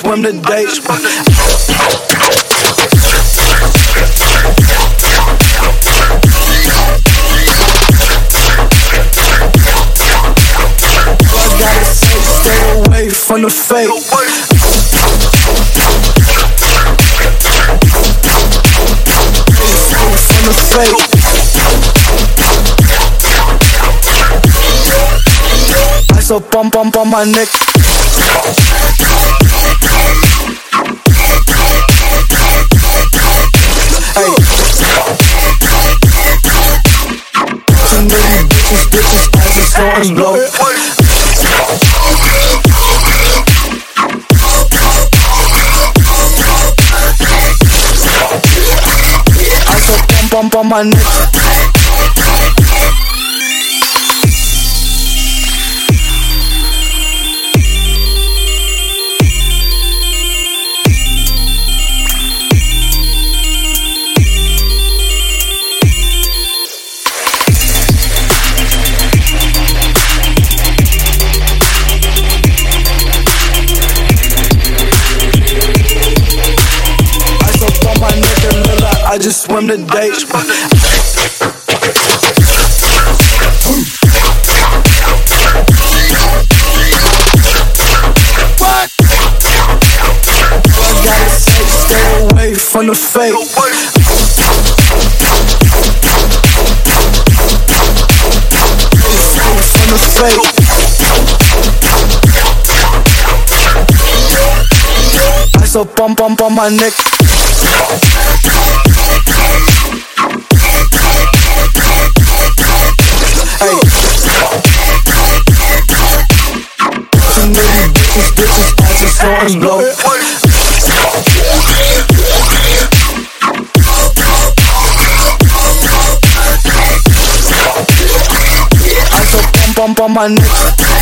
swim the day. I gotta say, stay away from the fake. From the fake. Ice up, bump on my neck. Hey. Too many bitches, ice is on blow. Ice up, bump on my neck. I just swim the day. What? I gotta say, stay away from the fake. From the fake. Ice up, bump on my neck. Hey. Too many bitches, ice is on blow. Ice up, bump on my neck.